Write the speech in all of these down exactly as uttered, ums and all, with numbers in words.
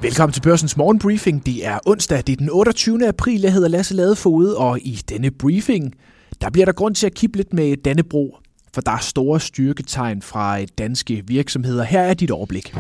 Velkommen til Børsens morgenbriefing. Det er onsdag, det er den otteogtyvende april. Jeg hedder Lasse Ladefoged, og i denne briefing, der bliver der grund til at kippe lidt med Dannebro, for der er store styrketegn fra danske virksomheder. Her er dit overblik.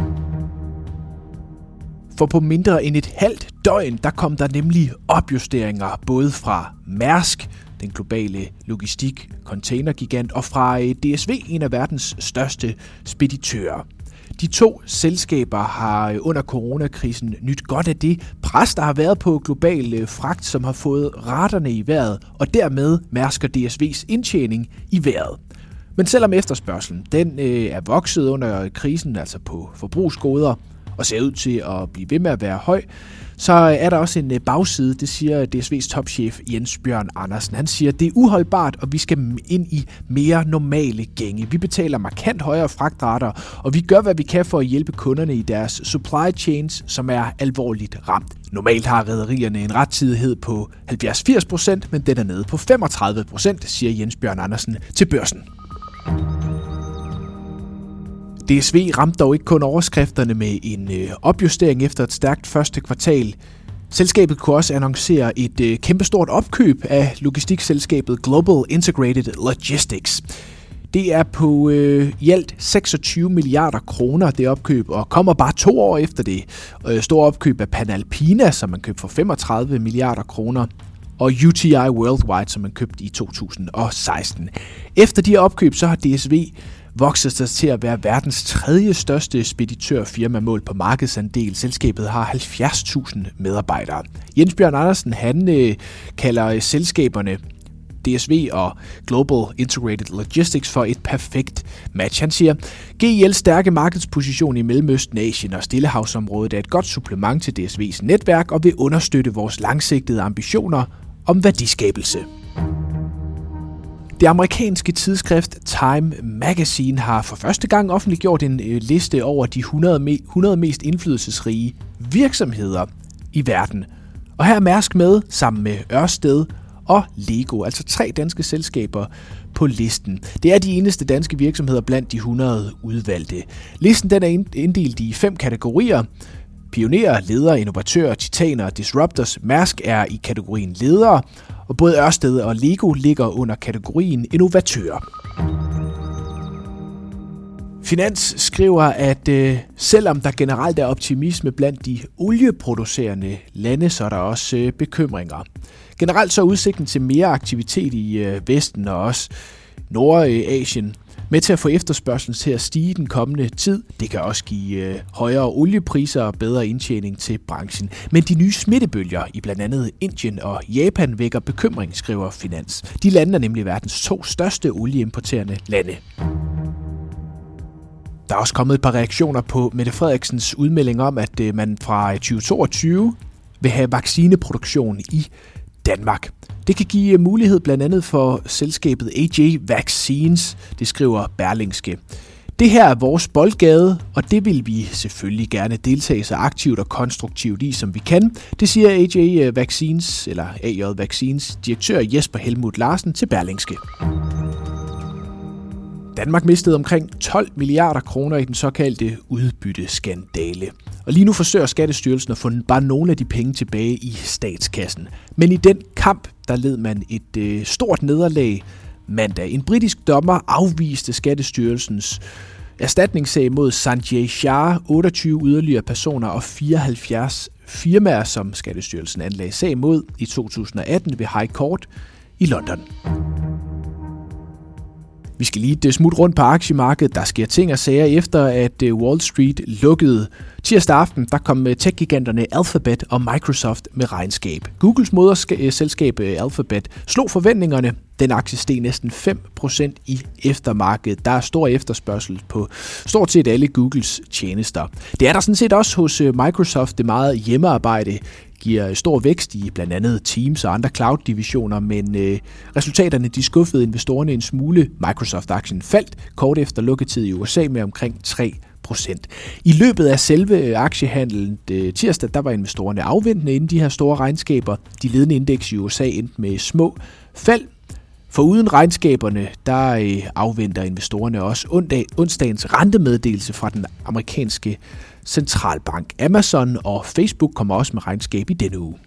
For på mindre end et halvt døgn, der kom der nemlig opjusteringer både fra Mærsk, den globale logistik containergigant, og fra D S V, en af verdens største speditører. De to selskaber har under coronakrisen nyt godt af det pres, der har været på global fragt, som har fået raterne i vejret, og dermed Mærsk og D S V's indtjening i vejret. Men selvom efterspørgselen den øh, er vokset under krisen, altså på forbrugsgoder, og ser ud til at blive ved med at være høj, så er der også en bagside, det siger D S V's topchef Jens Bjørn Andersen. Han siger, at det er uholdbart, og vi skal ind i mere normale gænge. Vi betaler markant højere fragtrater, og vi gør, hvad vi kan for at hjælpe kunderne i deres supply chains, som er alvorligt ramt. Normalt har rederierne en rettidighed på halvfjerds til firs procent, men den er nede på femogtredive procent, siger Jens Bjørn Andersen til Børsen. D S V ramte dog ikke kun overskrifterne med en øh, opjustering efter et stærkt første kvartal. Selskabet kunne også annoncere et øh, kæmpestort opkøb af logistikselskabet Global Integrated Logistics. Det er på øh, i alt seksogtyve milliarder kroner, det opkøb, og kommer bare to år efter det øh, store opkøb af Panalpina, som man købte for femogtredive milliarder kroner, og U T I Worldwide, som man købte i to tusind og seksten. Efter de opkøb, så har D S V vokset sig til at være verdens tredje største speditørfirma målt på markedsandel. Selskabet har halvfjerds tusind medarbejdere. Jens Bjørn Andersen, han øh, kalder selskaberne D S V og Global Integrated Logistics for et perfekt match. Han siger, G I L's stærke markedsposition i Mellemøsten, Asien og Stillehavsområdet er et godt supplement til D S V's netværk og vil understøtte vores langsigtede ambitioner om værdiskabelse. Det amerikanske tidsskrift Time Magazine har for første gang offentliggjort en liste over de hundrede mest indflydelsesrige virksomheder i verden. Og her er Mærsk med, sammen med Ørsted og Lego, altså tre danske selskaber på listen. Det er de eneste danske virksomheder blandt de hundrede udvalgte. Listen den er inddelt i fem kategorier: pionerer, ledere, innovatører, titaner og disruptors. Mærsk er i kategorien ledere, og både Ørsted og Lego ligger under kategorien innovatører. Finans skriver, at øh, selvom der generelt er optimisme blandt de olieproducerende lande, så er der også øh, bekymringer. Generelt så er udsigten til mere aktivitet i øh, Vesten og også Nordasien med til at få efterspørgselen til at stige den kommende tid. Det kan også give øh, højere oliepriser og bedre indtjening til branchen. Men de nye smittebølger i blandt andet Indien og Japan vækker bekymring, skriver Finans. De lande er nemlig verdens to største olieimporterende lande. Der er også kommet et par reaktioner på Mette Frederiksens udmelding om, at øh, man fra tyve toogtyve vil have vaccineproduktion i Danmark. Det kan give mulighed blandt andet for selskabet A J Vaccines, det skriver Berlingske. Det her er vores boldgade, og det vil vi selvfølgelig gerne deltage så aktivt og konstruktivt i, som vi kan. Det siger A J Vaccines, eller A J Vaccines direktør Jesper Helmut Larsen til Berlingske. Danmark mistede omkring tolv milliarder kroner i den såkaldte udbytteskandale. Og lige nu forsøger Skattestyrelsen at få bare nogle af de penge tilbage i statskassen. Men i den kamp, der led man et øh, stort nederlag mandag. En britisk dommer afviste Skattestyrelsens erstatningssag mod Sanjay Shah, otteogtyve yderligere personer og fireoghalvfjerds firmaer, som Skattestyrelsen anlagde sag mod i to tusind og atten ved High Court i London. Vi skal lige et smut rundt på aktiemarkedet. Der sker ting og sager efter, at Wall Street lukkede tirsdag aften. Der kom tech-giganterne Alphabet og Microsoft med regnskab. Googles moderselskab Alphabet slog forventningerne. Den aktie steg næsten fem procent i eftermarkedet. Der er stor efterspørgsel på stort set alle Googles tjenester. Det er der sådan set også hos Microsoft. Det meget hjemmearbejde giver stor vækst i blandt andet Teams og andre cloud-divisioner, men øh, resultaterne de skuffede investorerne en smule. Microsoft-aktien faldt kort efter lukketid i U S A med omkring tre procent. I løbet af selve aktiehandlen øh, tirsdag, der var investorerne afventende inden de her store regnskaber. De ledende indeks i U S A endte med små fald. For uden regnskaberne, der øh, afventer investorerne også ondag, onsdagens rentemeddelelse fra den amerikanske centralbank. Amazon og Facebook kommer også med regnskab i denne uge.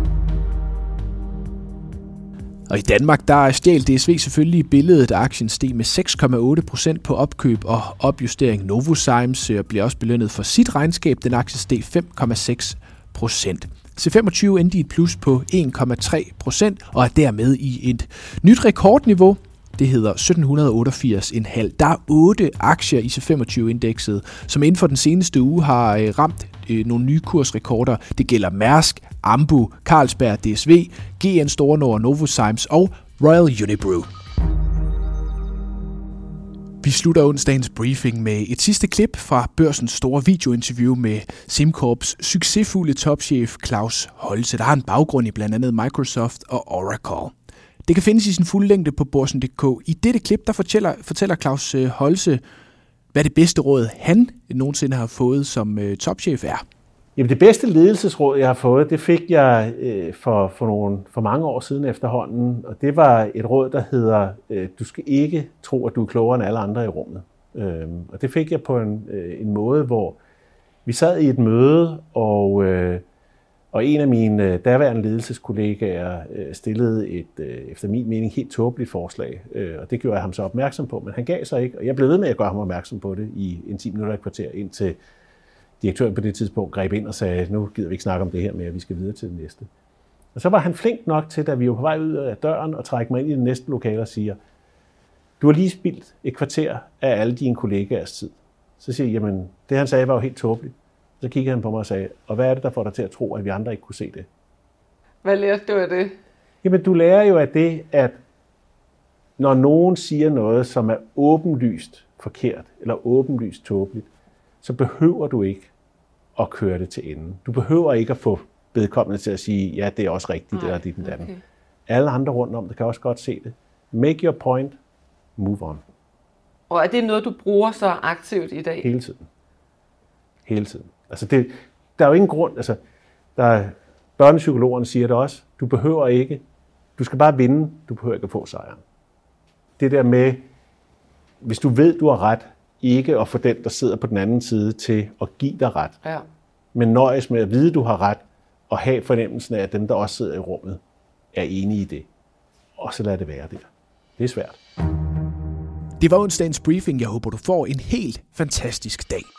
Og i Danmark, der stjal D S V selvfølgelig i billedet, af aktien steg med seks komma otte procent på opkøb og opjustering. Novozymes bliver også belønnet for sit regnskab. Den aktie steg fem komma seks procent. C femogtyve endte i et plus på en komma tre procent og er dermed i et nyt rekordniveau. Det hedder sytten otteogfirs komma fem. Der er otte aktier i C femogtyve-indekset, som inden for den seneste uge har ramt øh, nogle nye kursrekorder. Det gælder Mærsk, Ambu, Carlsberg, D S V, G N Store Nord, Novozymes og Royal Unibrew. Vi slutter onsdagens briefing med et sidste klip fra Børsens store videointerview med SimCorps succesfulde topchef Claus Holse, der har en baggrund i blandt andet Microsoft og Oracle. Det kan findes i sin fulde længde på Børsen punktum d k. I dette klip der fortæller, fortæller Claus Holse, hvad det bedste råd, han nogensinde har fået som øh, topchef er. Jamen det bedste ledelsesråd, jeg har fået, det fik jeg øh, for, for, nogle, for mange år siden efterhånden. Og det var et råd, der hedder, øh, du skal ikke tro, at du er klogere end alle andre i rummet. Øh, og det fik jeg på en, øh, en måde, hvor vi sad i et møde, og, øh, og en af mine daværende ledelseskollegaer øh, stillede et, øh, efter min mening, helt tåbeligt forslag. Øh, og det gjorde jeg ham så opmærksom på, men han gav sig ikke. Og jeg blev ved med at gøre ham opmærksom på det i en ti minutter et kvarter, indtil direktøren på det tidspunkt greb ind og sagde, nu gider vi ikke snakke om det her mere, vi skal videre til det næste. Og så var han flink nok til, da vi var på vej ud af døren og trække mig ind i det næste lokale og siger, du har lige spildt et kvarter af alle dine kollegaers tid. Så siger jeg, jamen det han sagde var jo helt tåbeligt. Så kiggede han på mig og sagde, og hvad er det, der får dig til at tro, at vi andre ikke kunne se det? Hvad lærte du af det? Jamen du lærer jo af det, at når nogen siger noget, som er åbenlyst forkert eller åbenlyst tåbeligt, så behøver du ikke at køre det til enden. Du behøver ikke at få vedkommende til at sige, ja, det er også rigtigt, eller dit og okay. Alle andre rundt om, der kan også godt se det. Make your point, move on. Og er det noget, du bruger så aktivt i dag? Hele tiden. Hele tiden. Altså det, der er jo ingen grund, altså der er, børnepsykologerne siger det også, du behøver ikke, du skal bare vinde, du behøver ikke at få sejren. Det der med, hvis du ved, du har ret, ikke at få den, der sidder på den anden side, til at give dig ret. Ja. Men nøjes med at vide, du har ret, og have fornemmelsen af, at dem, der også sidder i rummet, er enige i det. Og så lad det være der. Det er svært. Det var onsdagens briefing. Jeg håber, du får en helt fantastisk dag.